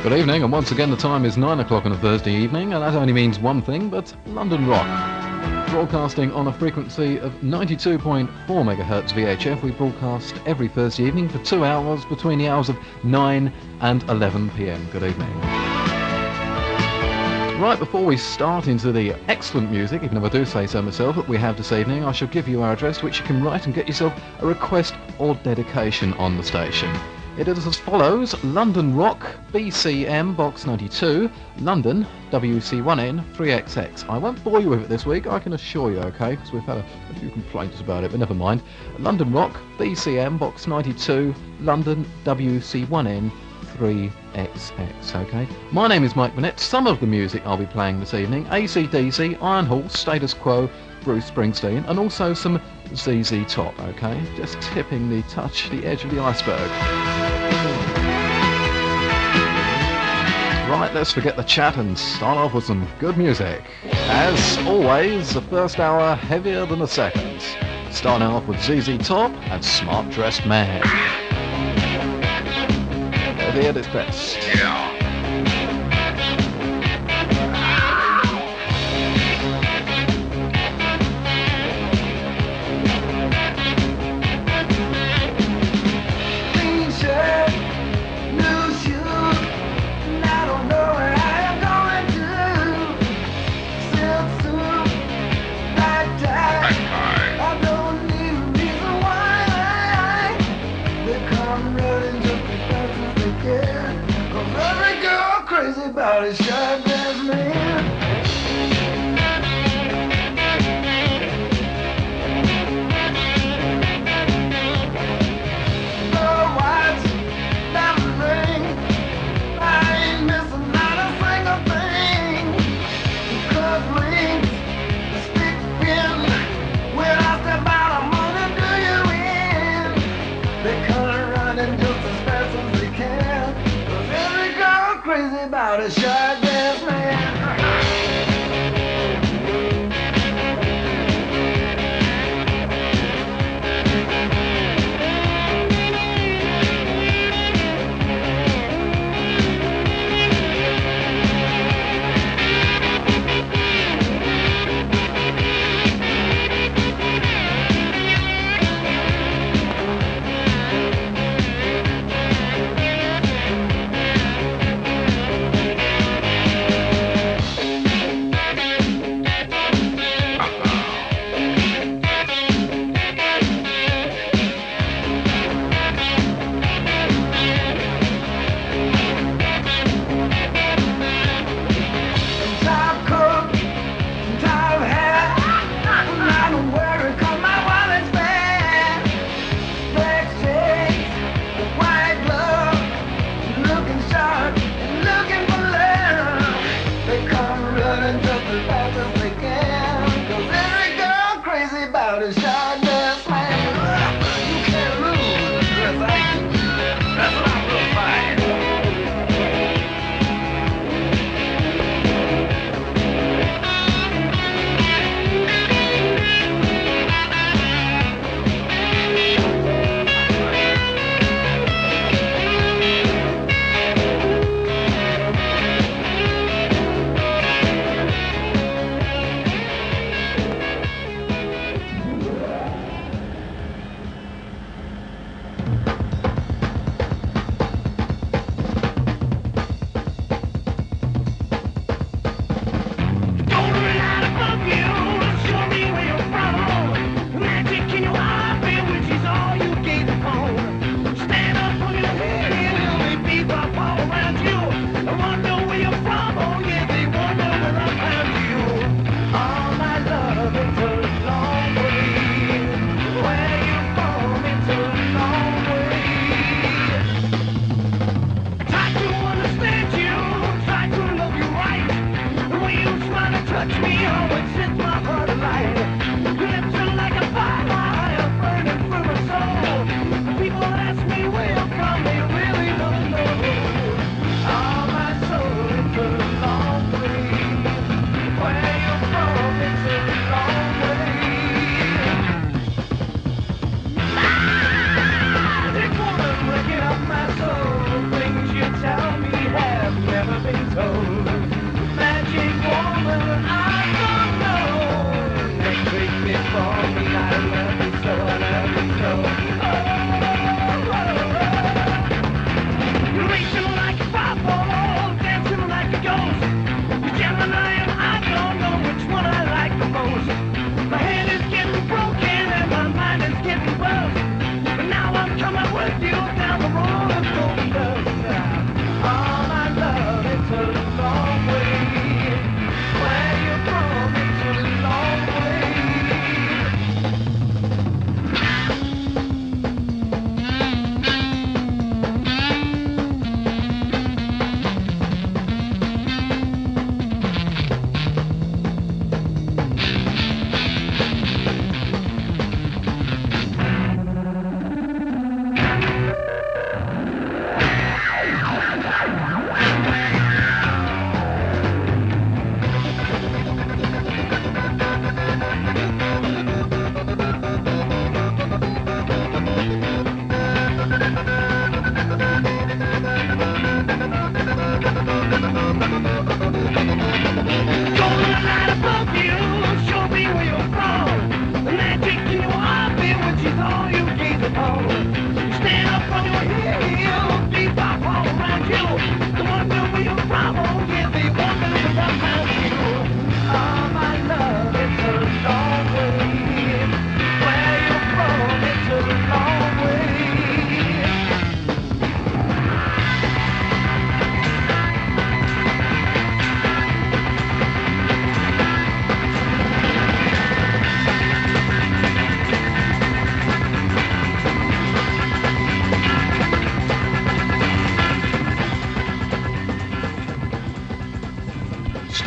Good evening, and once again the time is 9 o'clock on a Thursday evening, and that only means one thing, but London Rock. Broadcasting on a frequency of 92.4 MHz VHF, we broadcast every Thursday evening for 2 hours between the hours of 9 and 11 p.m. Good evening. Right, before we start into the excellent music, even if I do say so myself, that we have this evening, I shall give you our address, which you can write and get yourself a request or dedication on the station. It is as follows: London Rock, BCM Box 92, London, WC1N 3XX. I won't bore you with it this week, I can assure you, okay, because we've had a few complaints about it, but never mind. London Rock, BCM Box 92, London, WC1N 3XX, okay? My name is Mike Burnett. Some of the music I'll be playing this evening: AC/DC, Iron Horse, Status Quo, Bruce Springsteen, and also some ZZ Top, okay? Just tipping the edge of the iceberg. Right, let's forget the chat and start off with some good music. As always, the first hour heavier than the second. Starting off with ZZ Top and Smart Dressed Man. Heavy at its best. Yeah. About a shot-glass man. No watch, diamond ring, I ain't missing not a single thing. The club rings, the stick pin, when I step out I'm gonna do you in. They come running just as fast as they can, 'cause every girl crazy about a shot-glass man. Tell me have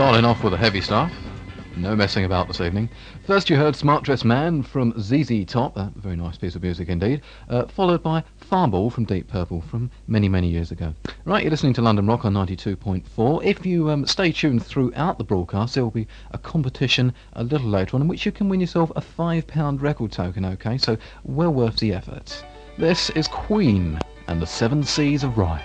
Starting off with the heavy stuff. No messing about this evening. First you heard Smart Dressed Man from ZZ Top, a very nice piece of music indeed, followed by Fireball from Deep Purple from many, many years ago. Right, you're listening to London Rock on 92.4. If you stay tuned throughout the broadcast, there will be a competition a little later on in which you can win yourself a £5 record token, okay? So well worth the effort. This is Queen and the Seven Seas of Rhye.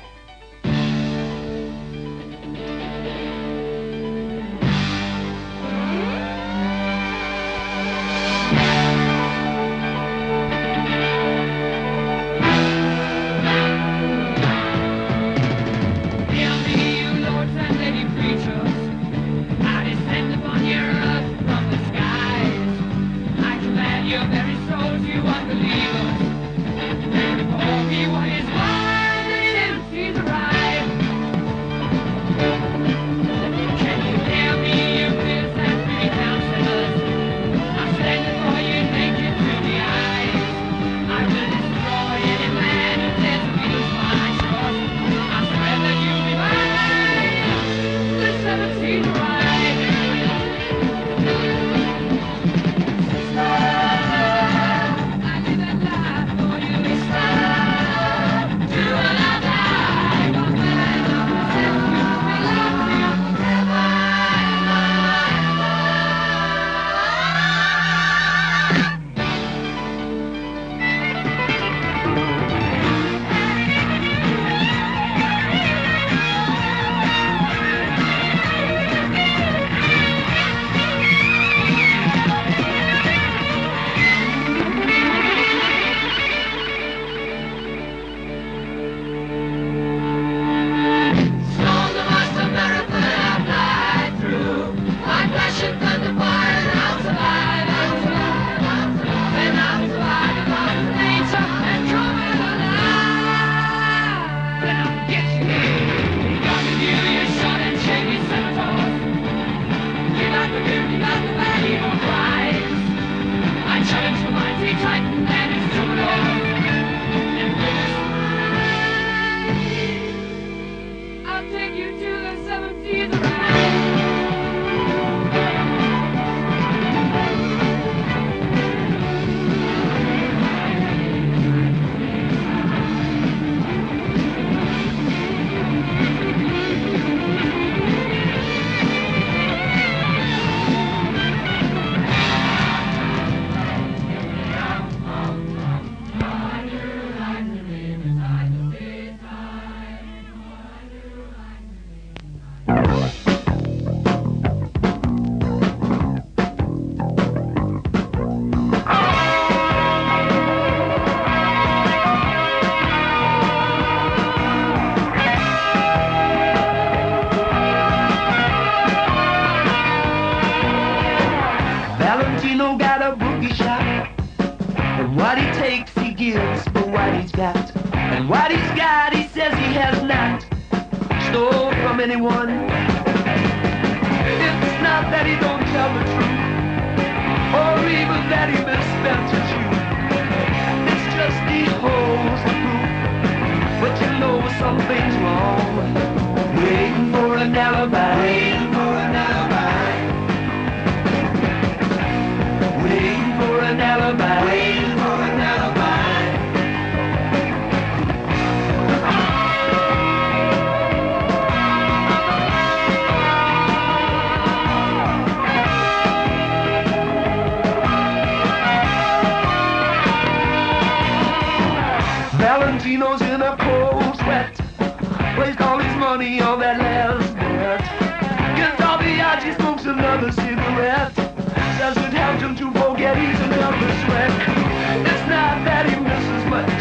Valentino's in a cold sweat, wastes all his money on that last bet. Gets all the odds, he smokes another cigarette. Doesn't help him to forget he's a nervous wreck. It's not that he misses much,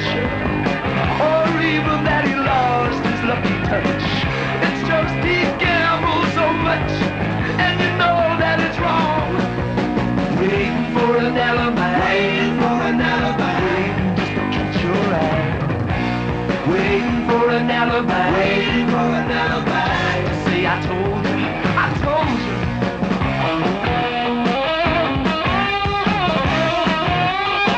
or even that he lost his lucky touch. It's just he gambles so much, and you know that it's wrong. Waiting for an alibi, waiting for an alibi, waiting just to catch your eye. Waiting for an alibi, waiting for an alibi. Say I told you, I told you.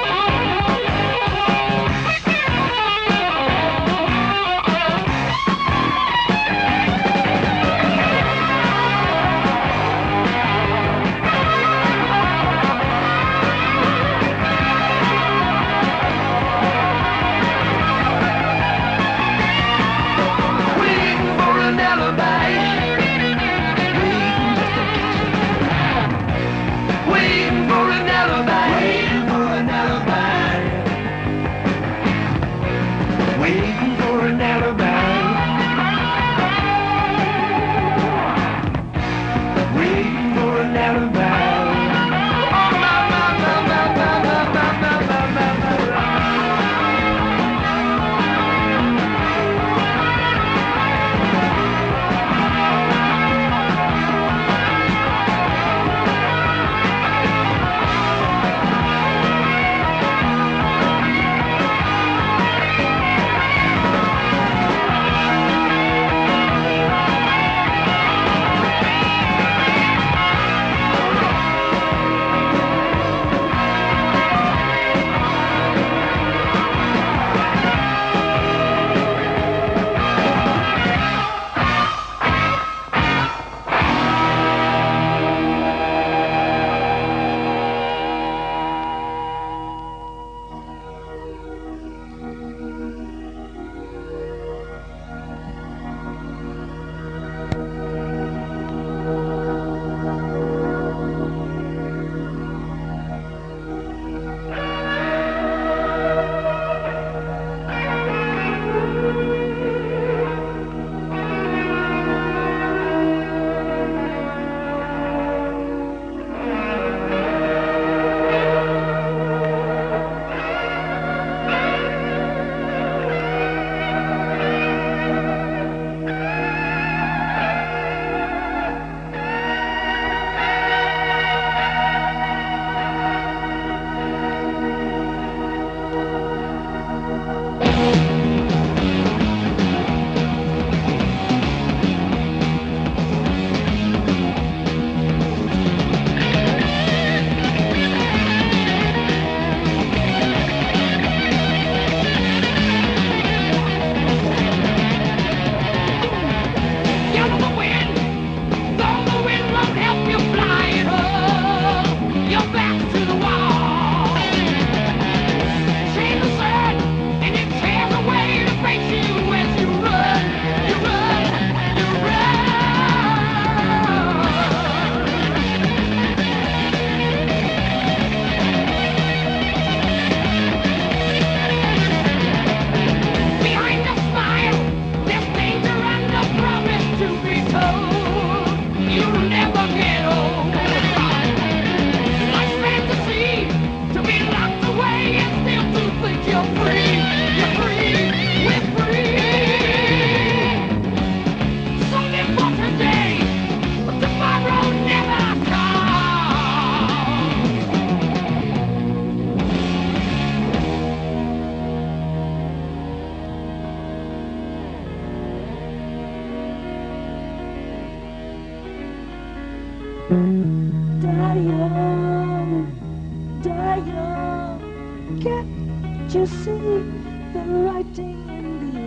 Die young, die young. Can't you see the writing in the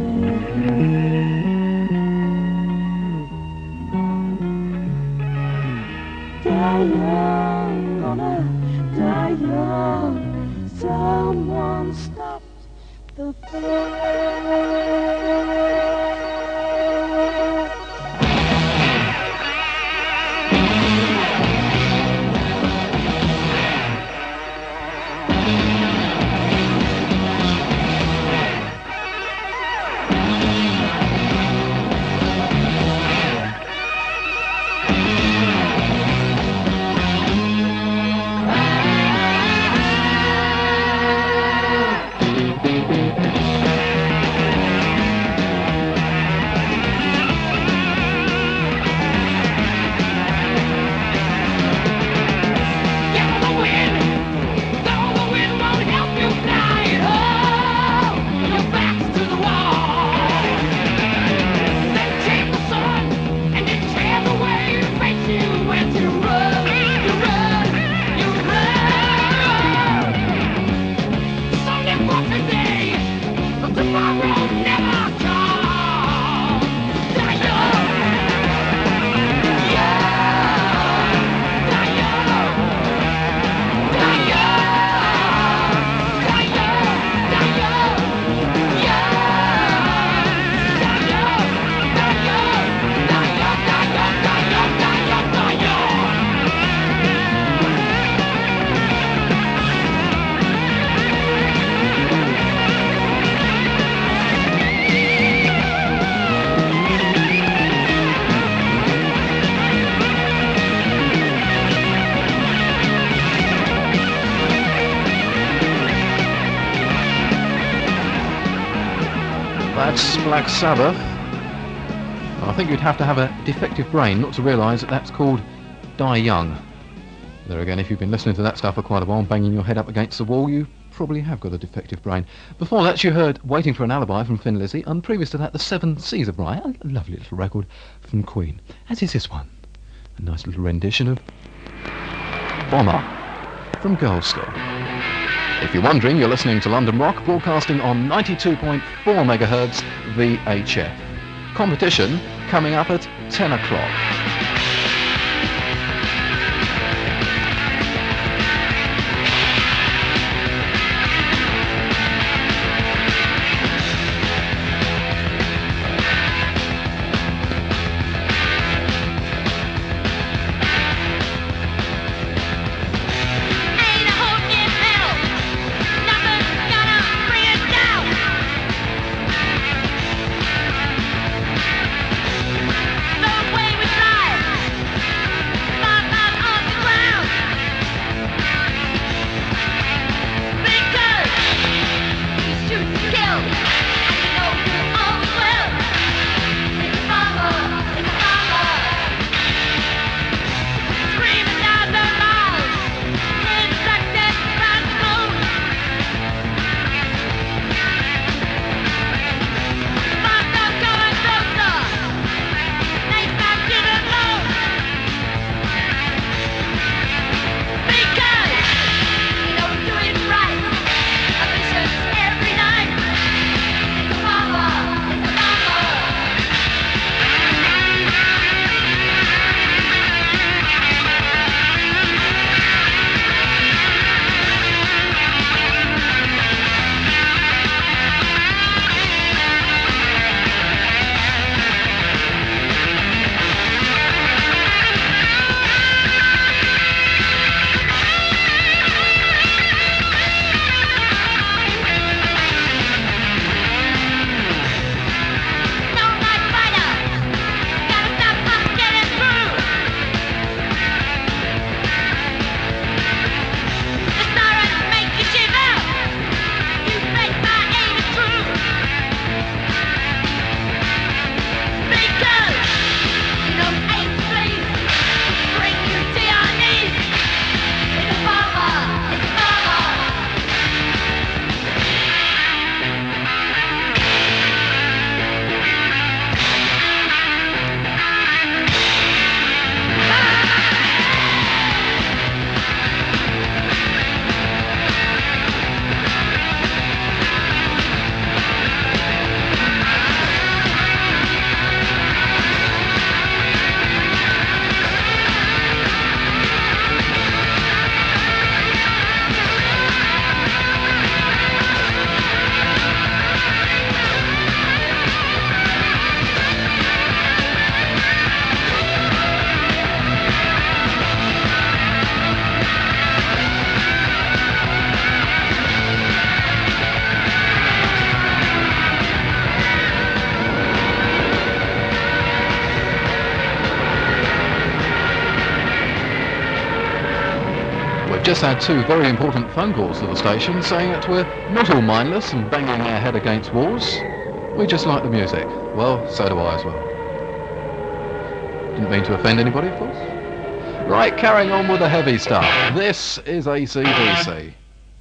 air? Die young, gonna die young. Someone stop the pain. That's Black Sabbath. I think you'd have to have a defective brain not to realise that that's called Die Young. There again, if you've been listening to that stuff for quite a while and banging your head up against the wall, you probably have got a defective brain. Before that, you heard Waiting for an Alibi from Thin Lizzy, and previous to that, The Seven Seas of Rye, a lovely little record from Queen, as is this one. A nice little rendition of Bomber from Goldstar. If you're wondering, you're listening to London Rock, broadcasting on 92.4 megahertz VHF. Competition coming up at 10 o'clock. The way we fly. We've just had two very important phone calls to the station saying that we're not all mindless and banging our head against walls. We just like the music. Well, so do I as well. Didn't mean to offend anybody, of course. Right, carrying on with the heavy stuff. This is AC/DC.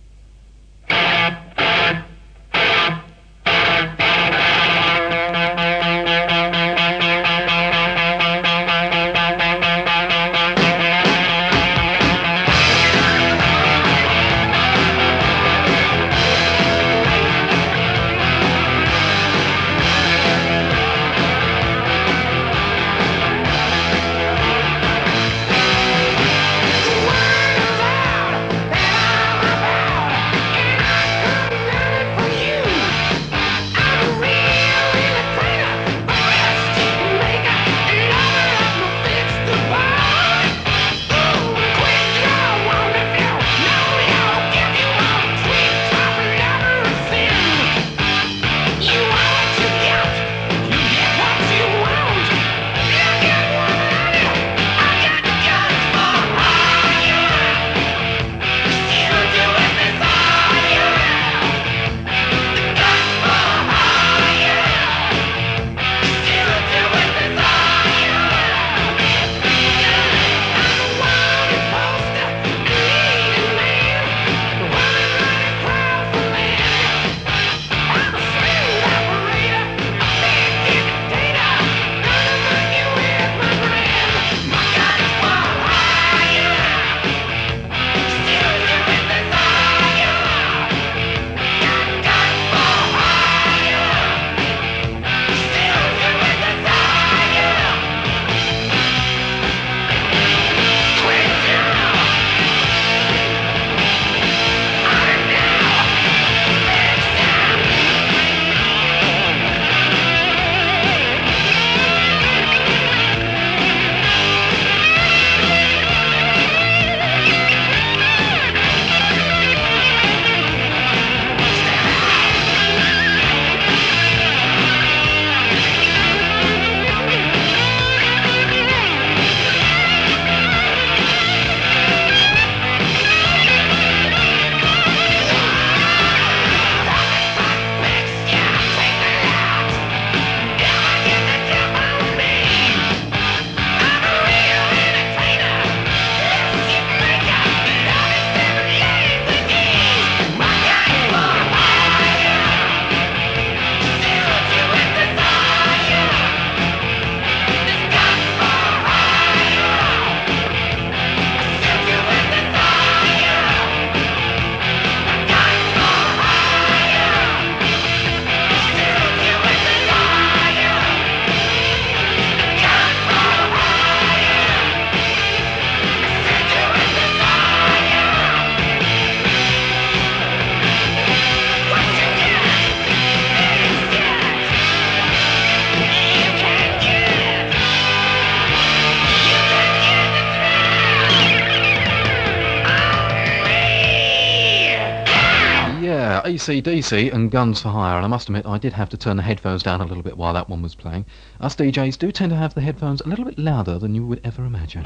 AC/DC and Guns for Hire, and I must admit I did have to turn the headphones down a little bit while that one was playing. Us DJs do tend to have the headphones a little bit louder than you would ever imagine.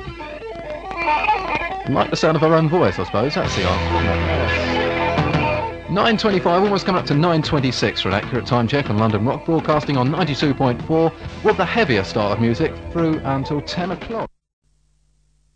Like the sound of our own voice, I suppose. That's the answer. 9:25, almost coming up to 9:26 for an accurate time check on London Rock, broadcasting on 92.4 with the heavier style of music through until 10 o'clock.